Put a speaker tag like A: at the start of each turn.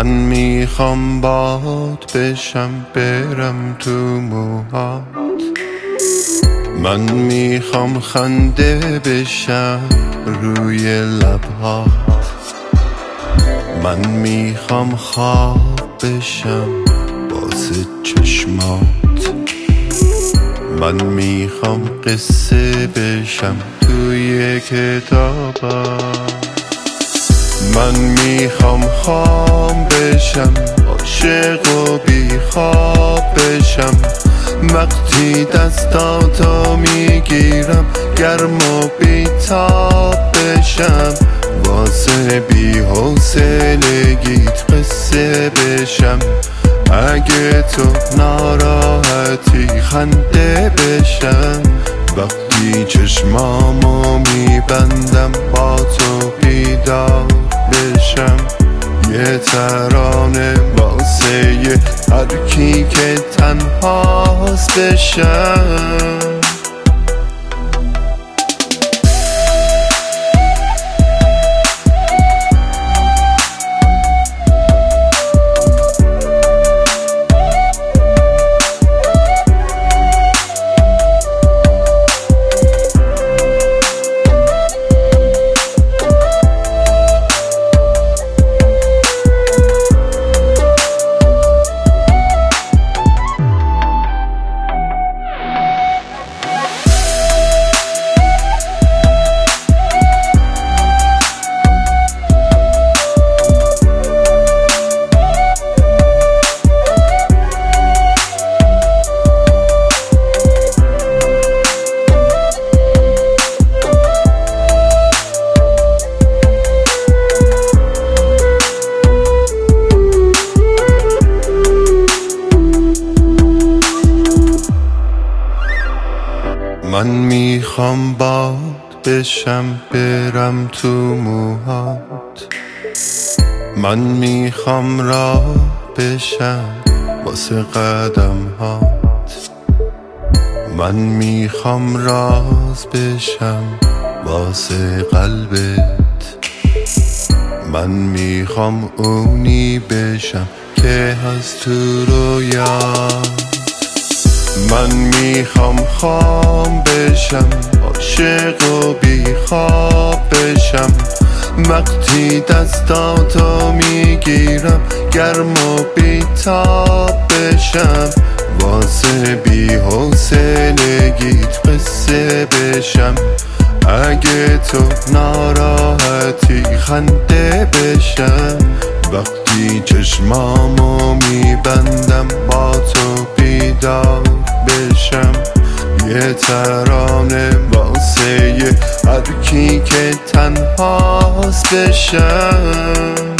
A: من میخوام باد بشم برم تو موهات، من میخوام خنده بشم روی لبهات، من میخوام خواب بشم واسه چشمات، من میخوام قصه بشم توی کتابات، من میخوام خام بشم عاشق و بیخواب بشم، وقتی دستاتو میگیرم گرم و بیتاب بشم، واسه بی‌حوصلگیت قصه بشم، اگه تو ناراحتی خنده بشم، وقتی چشمامو میبندم با تو بیدار بشم، یه ترانه واسه هر کی که تنهاست بشم. من میخوام باد بشم برم تو موهات، من میخوام راه بشم واسه قدمهات، من میخوام راز بشم واسه قلبت، من میخوام اونی بشم که هست تو رویات، من میخوام خام بشم عاشق و بیخواب بشم، وقتی دستاتو میگیرم گرم و بیتاب بشم، واسه بی‌حوصلگیت قصه بشم، اگه تو ناراحتی خنده بشم، وقتی چشمامو میبندم با تو بیدار بشم، یه ترانه واسه هر کی که تنهاست بشم.